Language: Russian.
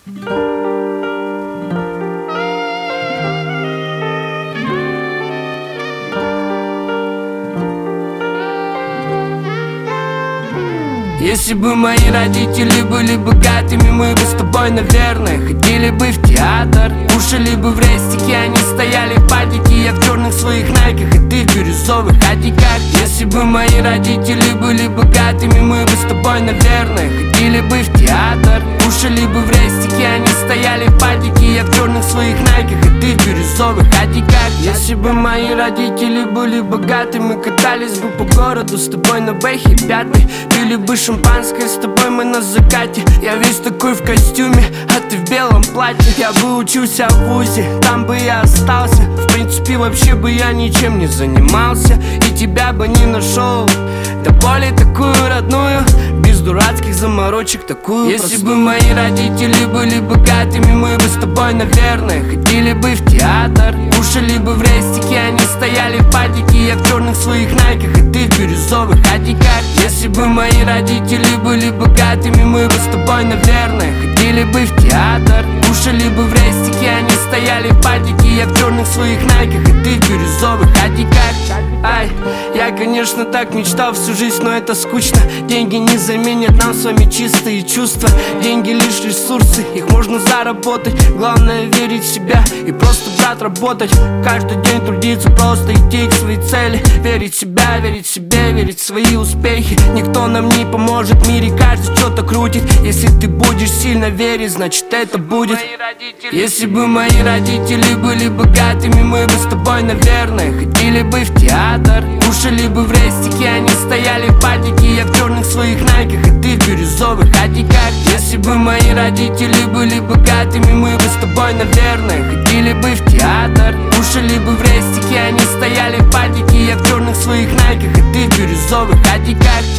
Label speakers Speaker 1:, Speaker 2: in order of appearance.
Speaker 1: Если бы мои родители были богатыми, мы бы с тобой, наверное, ходили бы в театр, кушали бы в рестике, они стояли в падике, я в черных своих найках, и ты в бирюзовых адиках. Если бы мои родители были богатыми, мы бы с тобой, наверное, ходили бы в театр, кушали бы в рестике, они стояли в падике, я в черных своих найках, и ты в бирюзовых адиках. Если бы мои родители были богаты, мы катались бы по городу с тобой на бэхе пятой, пили бы шампанское, с тобой мы на закате. Я весь такой в костюме, а ты в белом платье. Я бы учился в вузе, там бы я остался. В принципе, вообще бы я ничем не занимался и тебя бы не нашел. Да более такую родную, без дурацких заморочек, такую Если простую. Бы мои родители были богатыми, мы бы с тобой, наверное, ходили бы в театр, кушали бы в рестике, они стояли в падике, я в черных своих найках, и ты в бирюзовых адиках. Если бы мои родители были богатыми, мы бы с тобой, наверное, ходили бы в театр, кушали бы в рестике, они стояли в падике, я в черных своих найках, и ты в бирюзовых адиках. Ай, я, конечно, так мечтал всю жизнь, но это скучно. Деньги не заменят нам с вами чистые чувства. Деньги лишь ресурсы, их можно заработать. Главное верить в себя и просто, брат, работать. Каждый день трудиться, просто идти к своей цели. Верить в себя, верить в себе, верить в свои успехи. Никто нам не поможет в мире, каждый что-то крутит. Если ты будешь сильно верить, значит это будет. Если бы мои родители были богатыми, мы бы с тобой, наверное, ходили бы в театр, кушали бы в рестике, они стояли в падике, я в черных своих найках, и ты в бирюзовых адиках. Если бы мои родители были богатыми, мы бы с тобой, наверное, ходили бы в театр, кушали бы в рестике, они стояли в падике, я в черных своих найках, и ты в бирюзовых адиках.